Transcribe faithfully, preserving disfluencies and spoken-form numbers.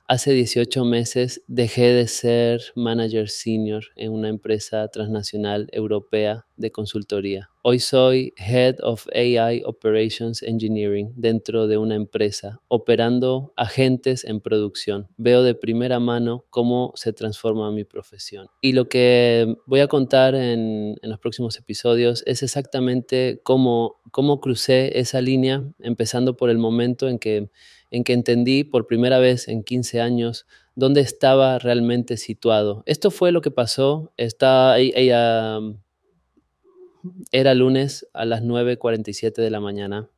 Hace dieciocho meses dejé de ser manager senior en una empresa transnacional europea de consultoría. Hoy soy Head of A I Operations Engineering dentro de una empresa, operando agentes en producción. Veo de primera mano cómo se transforma mi profesión. Y lo que voy a contar en, en los próximos episodios es exactamente cómo, cómo crucé esa línea, empezando por el momento en que en que entendí por primera vez en quince años dónde estaba realmente situado. Esto fue lo que pasó. Está, ella, era lunes a las nueve cuarenta y siete de la mañana